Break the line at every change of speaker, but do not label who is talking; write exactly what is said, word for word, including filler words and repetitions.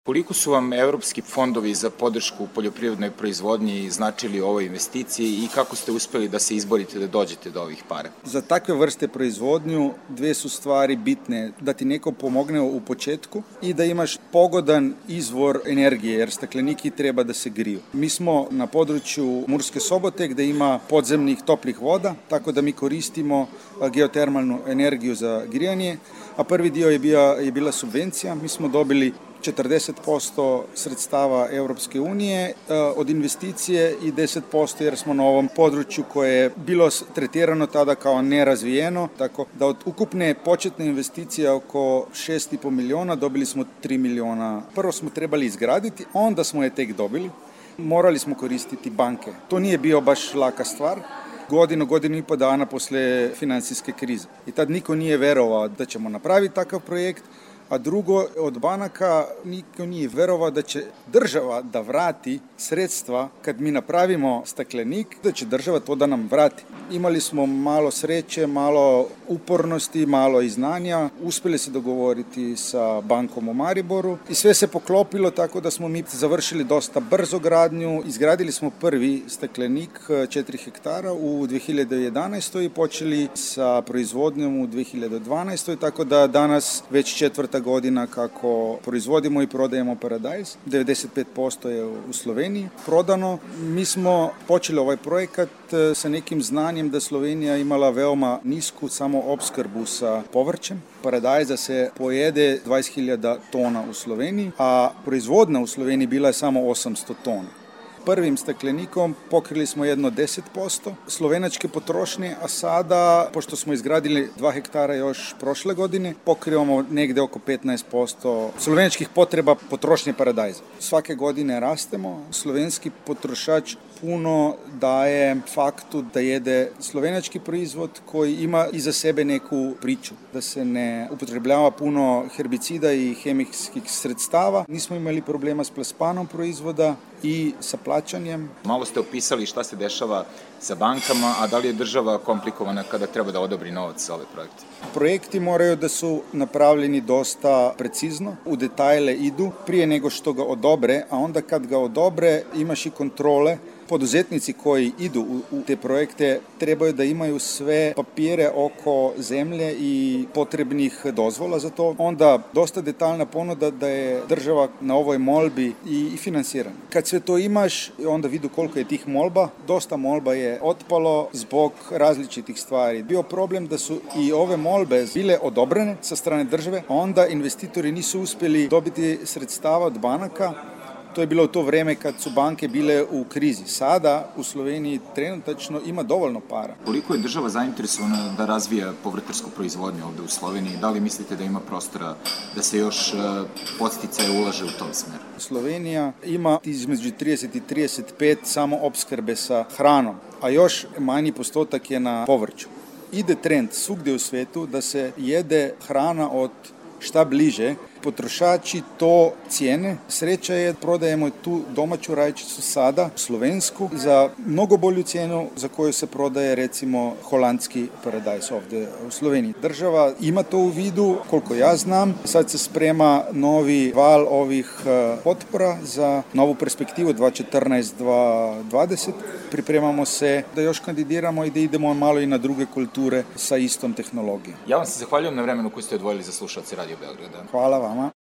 Koliko su vam evropski fondovi za podršku poljoprivrednoj proizvodnji značili u ovoj investiciji i kako ste uspeli da se izborite da dođete do ovih para?
Za takve vrste proizvodnju dve su stvari bitne. Da ti neko pomogne u početku i da imaš pogodan izvor energije, jer stakleniki treba da se griju. Mi smo na području Murske Sobote gde ima podzemnih toplih voda, tako da mi koristimo geotermalnu energiju za grijanje, a prvi dio je, bio, je bila subvencija. Mi smo dobili četrdeset posto sredstava Evropske unije od investicije i deset posto jer smo na ovom području koje je bilo tretirano tada kao nerazvijeno, tako da od ukupne početne investicije oko šest i po miliona dobili smo tri miliona. Prvo smo trebali izgraditi, onda smo je tek dobili. Morali smo koristiti banke. To nije bio baš laka stvar. Godinu, godinu i po dana posle finansijske krize. I tad niko nije verovao da ćemo napraviti takav projekt, a drugo, od banaka niko nije verovao da će država da vrati sredstva kad mi napravimo staklenik, da će država to da nam vrati. Imali smo malo sreće, malo upornosti, malo i znanja, uspeli se dogovoriti sa bankom u Mariboru i sve se poklopilo tako da smo mi završili dosta brzo gradnju. Izgradili smo prvi staklenik četiri hektara u dve hiljade jedanaestoj i počeli sa proizvodnjom u dve hiljade dvanaestoj, tako da danas već četvrta godina kako proizvodimo i prodajemo paradajz. devedeset pet posto je u Sloveniji prodano. Mi smo počeli ovaj projekat sa nekim znanjem da Slovenija imala veoma nisku samo opskrbu sa povrćem. Paradajza se pojede dvadeset hiljada tona u Sloveniji, a proizvodnja u Sloveniji bila je samo osamsto tona. Prvim staklenikom pokrili smo jedno deset posto slovenačke potrošnje, a sada, pošto smo izgradili dva hektara još prošle godine, pokrivamo negde oko petnaest posto slovenačkih potreba potrošnje paradajza. Svake godine rastemo. Slovenski potrošač puno daje faktu da jede slovenački proizvod koji ima iza sebe neku priču, da se ne upotrebljava puno herbicida i hemijskih sredstava. Nismo imali problema s plasmanom proizvoda i sa plaćanjem.
Malo ste opisali šta se dešava sa bankama, a da li je država komplikovana kada treba da odobri novac za ove projekte?
Projekti moraju da su napravljeni dosta precizno, u detajle idu prije nego što ga odobre, a onda kad ga odobre imaš i kontrole. Poduzetnici koji idu u te projekte trebaju da imaju sve papire oko zemlje i potrebnih dozvola za to. Onda dosta detaljna ponuda da je država na ovoj molbi i finansirana. Kad sve to imaš, onda vidu koliko je tih molba. Dosta molba je otpalo zbog različitih stvari. Bio problem da su i ove molbe bile odobrene sa strane države, a onda investitori nisu uspeli dobiti sredstava od banaka. To je bilo u to vreme kad su banke bile u krizi. Sada u Sloveniji trenutačno ima dovoljno para.
Koliko je država zainteresovana da razvija povrtarsku proizvodnju ovde u Sloveniji? Da li mislite da ima prostora da se još podsticaje ulaže u tom smeru?
Slovenija ima između trideset i trideset pet samo opskrbe sa hranom, a još manji postotak je na povrću. Ide trend svugde u svetu da se jede hrana od šta bliže. Potrošači to cijene. Sreća je, prodajemo tu domaću rajčicu sada, slovensku, za mnogo bolju cijenu za koju se prodaje recimo holandski paradajz ovde u Sloveniji. Država ima to u vidu, koliko ja znam. Sad se sprema novi val ovih potpora za novu perspektivu dve hiljade četrnaeste do dve hiljade dvadeset. Pripremamo se da još kandidiramo i da idemo malo i na druge kulture sa istom tehnologijom.
Ja vam se zahvaljujem na vremenu koje ste odvojili za slušalce Radio Beograda.
Hvala vam.